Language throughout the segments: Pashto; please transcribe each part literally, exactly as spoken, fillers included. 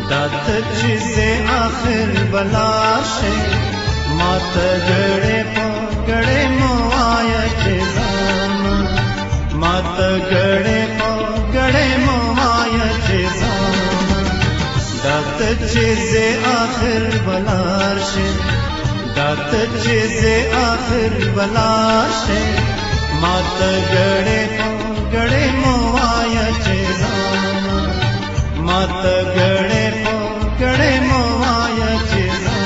دات چیزے آخر بلاشے مات گڑے پو گڑے موایا چیزانا مات گڑے پو گڑے موایا چیزانا دات چیزے آخر بلاشے دات چیزے آخر بلاشے مات گڑے پو گڑے موایا چیزانا مات گڑے پو گڑے موایا چیزانا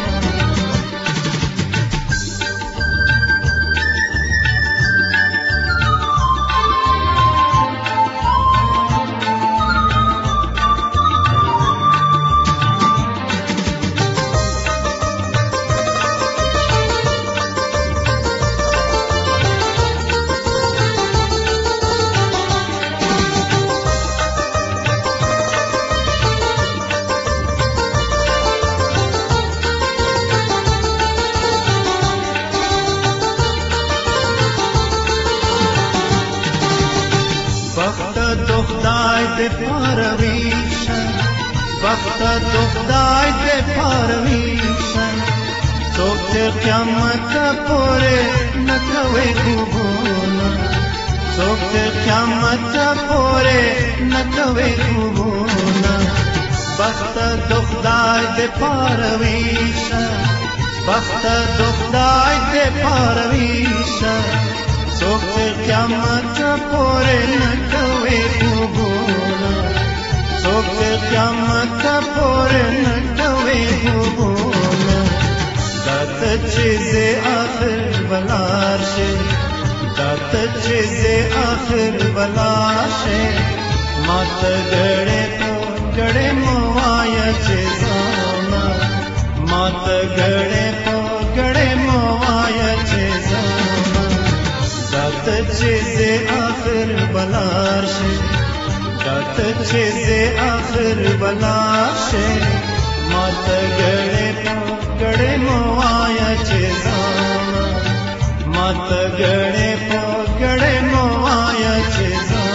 خدای دې پارویشن وخت تو خدای دې پارویشن څوک چې قیامت پورې نه کوي خوبونه څوک چې قیامت پورې نه کوي خوبونه وخت تو خدای دې پارویشن وخت تو خدای دې پارویشن څوک چې قیامت پورې نه کوي خوبونه څوک چې قیامت پورې نه کوي خوبونه دات چیزې آخر بلار شي دات چیزې آخر بلار شي مات ګړې په ګړې موایا چیزانا مات ګړې په ګړې موایا چیزانا دات چیزے آخر بلار شے دات چیزے آخر بلار شے مات گڑے پو گڑے موایا چیزانا مات گڑے پو گڑے موایا چیزانا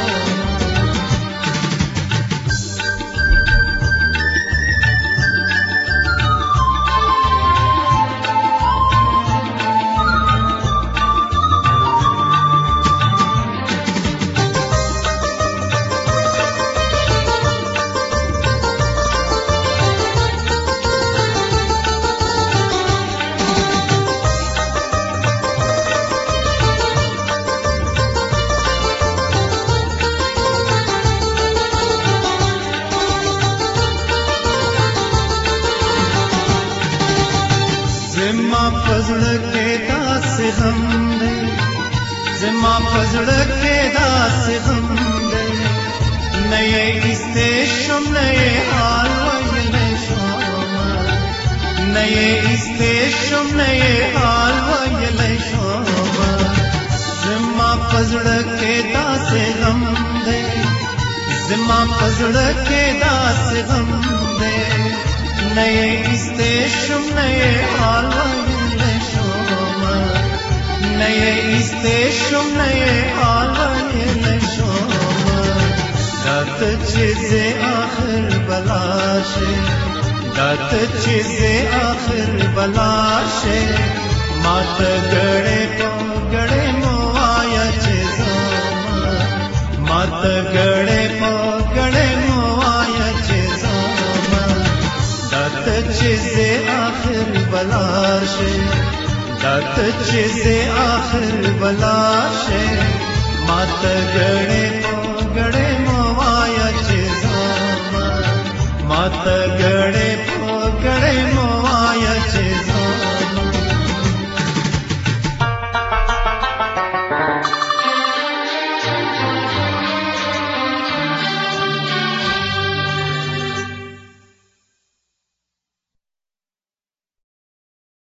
زما فضل کے داس غم دے زما فضل کے داس غم دے نئے استیشم نئے حال ویلے شوما نئے استیشم نئے حال ویلے شوما زما فضل کے داس غم دے زما فضل کے داس غم دے نئے استیشم نئے حال ویلے شوما نئے استیشم نئے حال ویلے شوما دات چیزے آخر بلاشے دات چیزے آخر بلاشے مات گڑے پو گڑے موایا چیزانا مات گڑے پو گڑے موایا چیزانا دات چیزے آخر بلار شے دات چیزے آخر بلار شے مات گڑے پو گڑے موایا چیزانا مات گڑے پو گڑے موایا چیزانا